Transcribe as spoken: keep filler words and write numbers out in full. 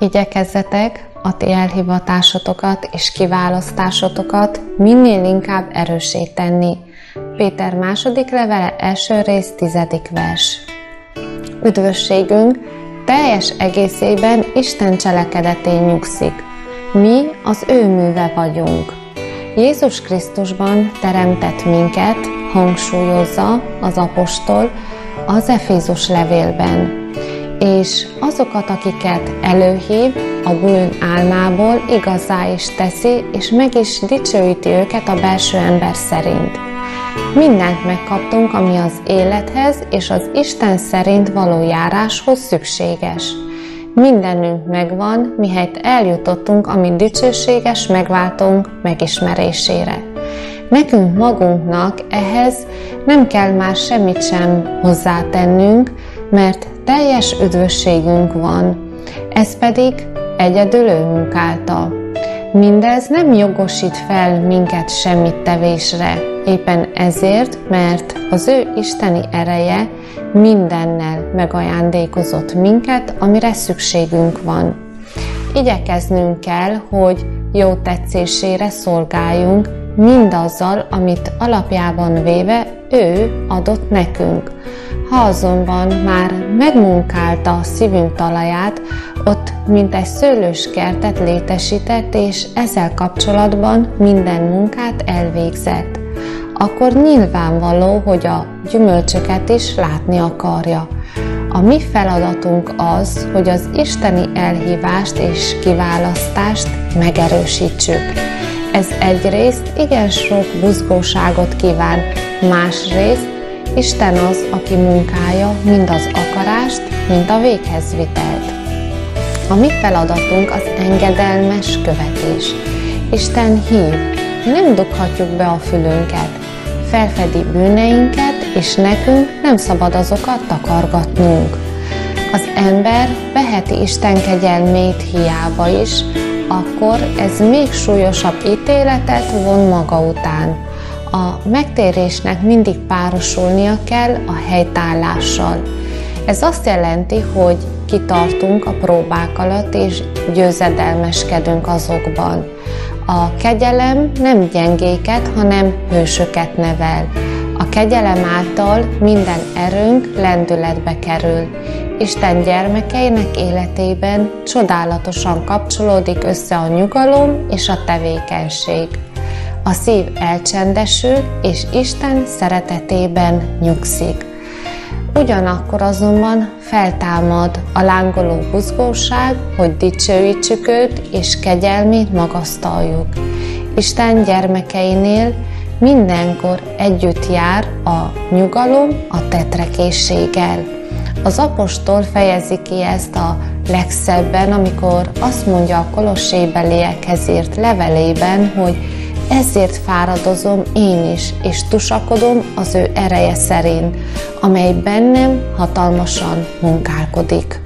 Igyekezzetek a ti elhivatásotokat és kiválasztásotokat minél inkább erőssé tenni. Péter második levele első rész tizedik vers. Üdvösségünk teljes egészében Isten cselekedetén nyugszik. Mi az ő műve vagyunk. Jézus Krisztusban teremtett minket, hangsúlyozza az apostol az Efézus levélben, és azokat, akiket előhív, a bűn álmából igazá is teszi, és meg is dicsőíti őket a belső ember szerint. Mindent megkaptunk, ami az élethez és az Isten szerint való járáshoz szükséges. Mindenünk megvan, mihelyt eljutottunk a mi dicsőséges megváltónk megismerésére. Nekünk magunknak ehhez nem kell már semmit sem hozzátennünk, mert teljes üdvösségünk van, ez pedig egyedül ő munkálta. Mindez nem jogosít fel minket semmit tevésre, éppen ezért, mert az ő isteni ereje mindennel megajándékozott minket, amire szükségünk van. Igyekeznünk kell, hogy jó tetszésére szolgáljunk mindazzal, amit alapjában véve ő adott nekünk. Ha azonban már megmunkálta a szívünk talaját, ott mint egy szőlőskertet létesített, és ezzel kapcsolatban minden munkát elvégzett, akkor nyilvánvaló, hogy a gyümölcsöket is látni akarja. A mi feladatunk az, hogy az isteni elhívást és kiválasztást megerősítsük. Ez egyrészt igen sok buzgóságot kíván, másrészt Isten az, aki munkálja mind az akarást, mind a véghezvitelt. A mi feladatunk az engedelmes követés. Isten hív, nem dughatjuk be a fülünket, felfedi bűneinket, és nekünk nem szabad azokat takargatnunk. Az ember veheti Isten kegyelmét hiába is, akkor ez még súlyosabb ítéletet von maga után. A megtérésnek mindig párosulnia kell a helytállással. Ez azt jelenti, hogy kitartunk a próbák alatt, és győzedelmeskedünk azokban. A kegyelem nem gyengéket, hanem hősöket nevel. A kegyelem által minden erőnk lendületbe kerül. Isten gyermekeinek életében csodálatosan kapcsolódik össze a nyugalom és a tevékenység. A szív elcsendesül, és Isten szeretetében nyugszik. Ugyanakkor azonban feltámad a lángoló buzgóság, hogy dicsőítsük őt, és kegyelmét magasztaljuk. Isten gyermekeinél mindenkor együtt jár a nyugalom a tetrekészséggel. Az apostol fejezi ki ezt a legszebben, amikor azt mondja a kolossébeliekhez írt levelében, hogy ezért fáradozom én is, és tusakodom az ő ereje szerint, amely bennem hatalmasan munkálkodik.